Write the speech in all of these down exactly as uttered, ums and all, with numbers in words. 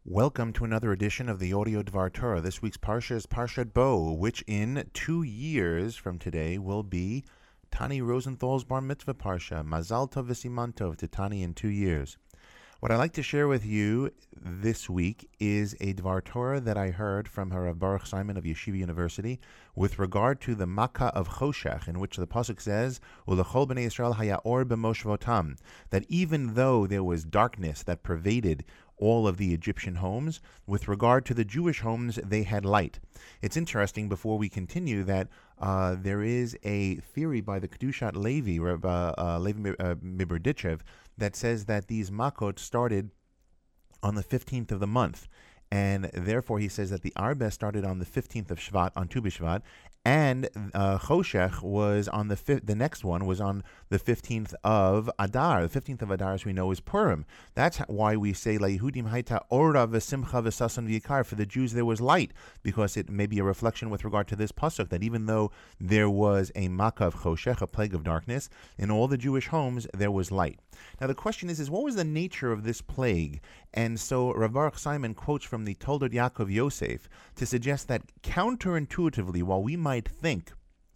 Welcome to another edition of the Audio Dvar Torah. This week's Parsha is Parshat Bo, which in two years from today will be Tani Rosenthal's Bar Mitzvah Parsha. Mazal Tov v'Siman Tov to Tani in two years. What I'd like to share with you this week is a Dvar Torah that I heard from Harav Baruch Simon of Yeshiva University with regard to the Makkah of Choshech, in which the pasuk says, "Ulechol b'nei Yisrael haya or b'moshvotam," that even though there was darkness that pervaded all of the Egyptian homes, with regard to the Jewish homes, they had light. It's interesting, before we continue, that uh, there is a theory by the Kedushat Levi, Rabbi uh, Levi uh, Miberditchev, that says that these Makot started on the fifteenth of the month. And therefore, he says that the Arba started on the fifteenth of Shvat, on Tu B'Shvat, and uh, Choshech was on the fi- the next one was on the fifteenth of Adar. The fifteenth of Adar, as we know, is Purim. That's why we say La Yehudim Haita Ora v'Simcha v'Sasan v'Yikar. For the Jews, there was light, because it may be a reflection with regard to this pasuk that even though there was a Makkah of Choshech, a plague of darkness, in all the Jewish homes there was light. Now the question is, is what was the nature of this plague? And so Rav Baruch Simon quotes from the Toldot Yaakov Yosef to suggest that counterintuitively, while we might think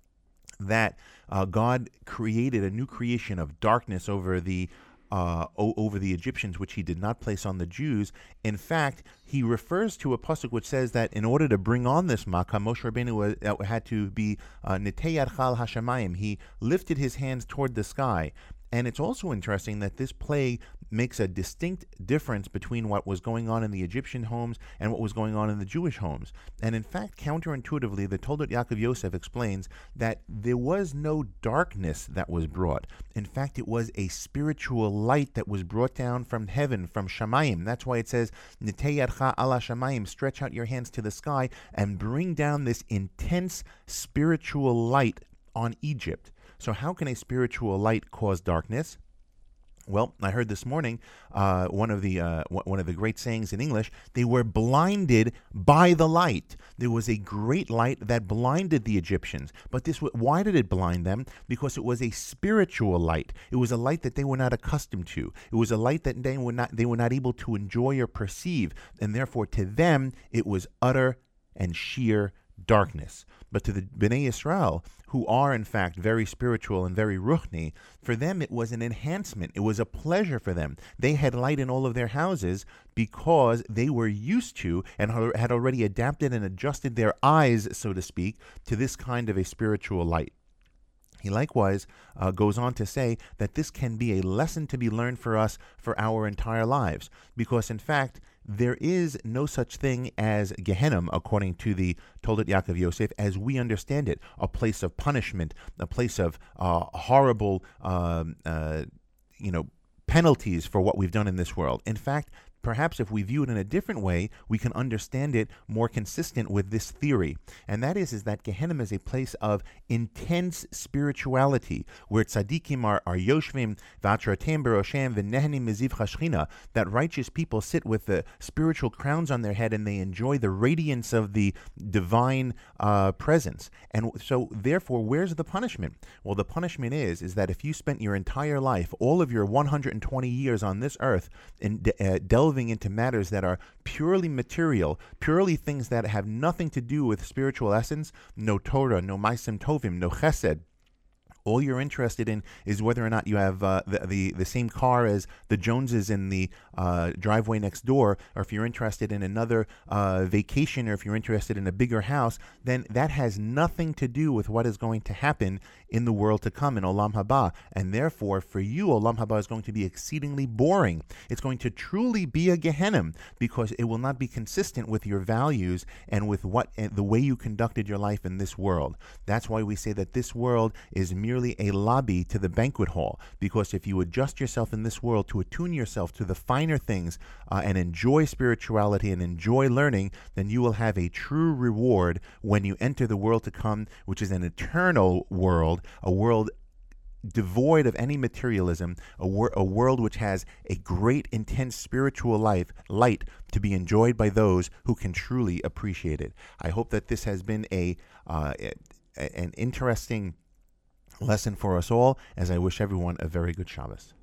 that uh, God created a new creation of darkness over the uh, o- over the Egyptians, which he did not place on the Jews, in fact, he refers to a pasuk which says that in order to bring on this Makkah, Moshe Rabbeinu was, uh, had to be Netei Yadcha al Hashamayim. He lifted his hands toward the sky. And it's also interesting that this plague makes a distinct difference between what was going on in the Egyptian homes and what was going on in the Jewish homes. And in fact, counterintuitively, the Toldot Yaakov Yosef explains that there was no darkness that was brought. In fact, it was a spiritual light that was brought down from heaven, from Shamayim. That's why it says, Netei Yadcha ala Shamayim, stretch out your hands to the sky and bring down this intense spiritual light on Egypt. So how can a spiritual light cause darkness? Well, I heard this morning uh, one of the uh, one of the great sayings in English. They were blinded by the light. There was a great light that blinded the Egyptians. But this, why did it blind them? Because it was a spiritual light. It was a light that they were not accustomed to. It was a light that they were not they were not able to enjoy or perceive, and therefore to them it was utter and sheer darkness. But to the Bnei Yisrael, who are in fact very spiritual and very ruchni, for them it was an enhancement. It was a pleasure for them. They had light in all of their houses because they were used to and had already adapted and adjusted their eyes, so to speak, to this kind of a spiritual light. He likewise uh, goes on to say that this can be a lesson to be learned for us for our entire lives, because in fact, there is no such thing as Gehenna, according to the Toldot Yaakov Yosef, as we understand it, a place of punishment, a place of uh, horrible, um, uh, you know, penalties for what we've done in this world. In fact, perhaps if we view it in a different way, we can understand it more consistent with this theory. And that is, is that Gehenna is a place of intense spirituality, where tzaddikim are, are yoshvim, v'atratem beroshem, v'nehnim meziv chashchina, that righteous people sit with the spiritual crowns on their head and they enjoy the radiance of the divine uh, presence. And so, therefore, where's the punishment? Well, the punishment is, is that if you spent your entire life, all of your one hundred twenty years on this earth, in uh, delving into matters that are purely material, purely things that have nothing to do with spiritual essence, no Torah, no Maisim Tovim, no Chesed. All you're interested in is whether or not you have uh, the, the the same car as the Joneses in the uh, driveway next door, or if you're interested in another uh, vacation, or if you're interested in a bigger house, then that has nothing to do with what is going to happen in the world to come, in Olam Haba. And therefore, for you, Olam Haba is going to be exceedingly boring. It's going to truly be a Gehenna, because it will not be consistent with your values and with what uh, the way you conducted your life in this world. That's why we say that this world is merely a lobby to the banquet hall, because if you adjust yourself in this world to attune yourself to the finer things uh, and enjoy spirituality and enjoy learning, then you will have a true reward when you enter the world to come, which is an eternal world, a world devoid of any materialism, a, wor- a world which has a great, intense spiritual life, light to be enjoyed by those who can truly appreciate it. I hope that this has been a, uh, a an interesting lesson for us all, as I wish everyone a very good Shabbos.